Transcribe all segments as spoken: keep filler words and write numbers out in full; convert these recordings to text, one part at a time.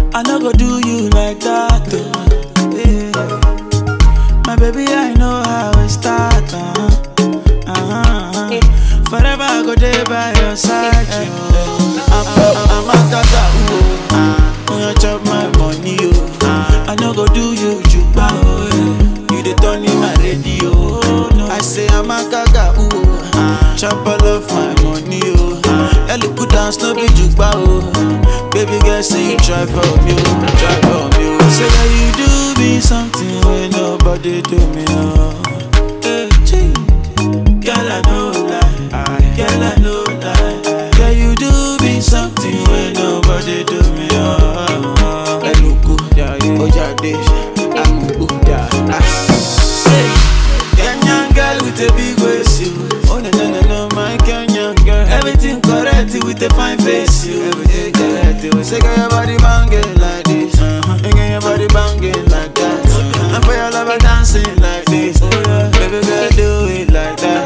I no go do you like that, oh. Yeah. My baby, I know how it start, uh-huh. Uh-huh. Forever I go there by your side, yo. I'm, I'm, I'm a tata, oh. When you chop my money, oh. I no go do you, juba, oh. You the turn in my radio, oh. I say I'm a gaga, oh. Chop all of my money, oh. I look good dance, no be juba, oh. Baby girl, say you try for me, oh. Try for me, oh. Say that you do me something when nobody do me, oh. Hey, gee. Girl, I know lie, girl, I know lie. Girl, you do me something when nobody do me, oh. Hey, look good, yeah, yeah. Oh, yeah, this, I'm good, yeah. Hey, Kenyan girl with a big waist, you. Oh, no, no, no, no, my Kenyan girl. Everything correct with a fine face, you. Everything correct, you. Say, girl, your body banging like this, uh-huh. And girl, your body banging like that, uh-huh. And for your lover dancing like this, oh, yeah. Baby girl, do it like that.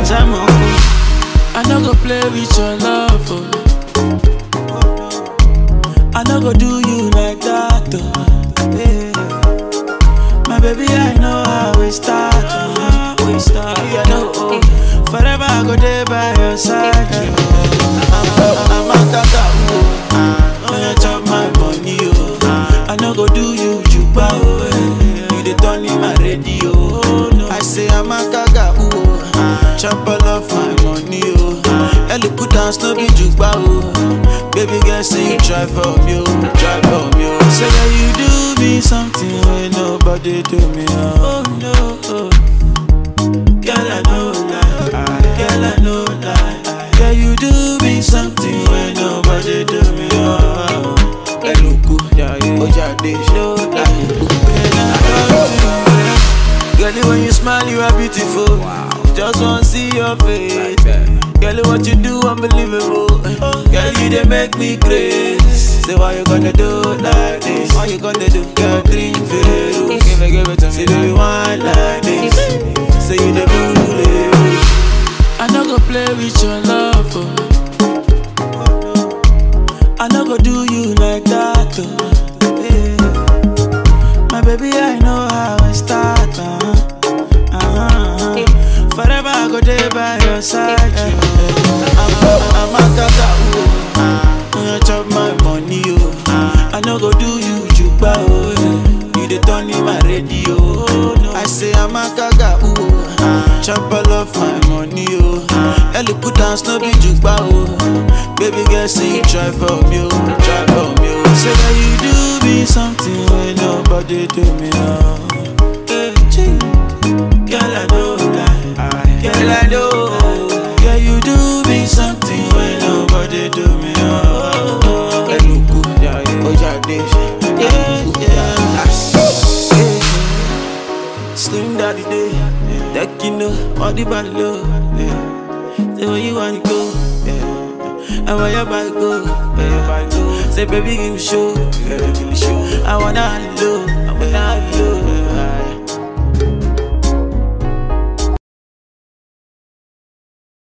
I no go play with your love, oh. I no go do you like that, oh. Yeah. My baby, I know how we start, oh. We start, yeah, no, oh. Forever I go there by your side, oh. I'm, I'm a tata, oh. When you chop my money, oh. I no go do you, juba, oh. You the turn in my radio, oh. I say I'm a gaga, oh. Chop all of my money, oh. I look good dance, no be juba, oh. Baby girl, say you try for me, oh. Try for me, oh. Say that you do me something when nobody do me, oh. Oh no, oh. Girl, I know lie, girl, I know lie. Girl, you do me something when nobody do me, oh. I look good, yeah, yeah. Oh, yeah, this, no lie. Girl, when you smile, you are beautiful. Wow. Just wanna see your face. Girl, what you do, unbelievable. Girl, you they make me crazy. Say, why you gonna do like this? Why you gonna do? Girl, drink Veru. Give it, give it to me. Say, do you want like this? Say, you the bully. I no go play with your love, oh. I no go do you like that, oh. Yeah. My baby, I know how I start, uh-huh. Forever I go there by your side, oh. I'm, I'm a tata, oh. When you chop my money, oh. I no go do you, juba, oh. You the turn in my radio, oh. I say I'm a gaga, oh. Chop all of my money, oh. I look good dance, no be juba, oh. Baby girl, say you try for me, oh. Try for me, oh. Say that you do me something when nobody do me, oh. Hey, gee. Girl, I know lie, girl, I know. Girl, you do me something when nobody do me, oh. I look good, yeah, yeah. Oh, yeah, this, yeah, yeah. Slim daddy day, that you know, all the body love, yeah. Say where you wanna go, yeah. And where your body go, where your body go. Say baby, give me show, yeah, give me show. I wanna love, I wanna love.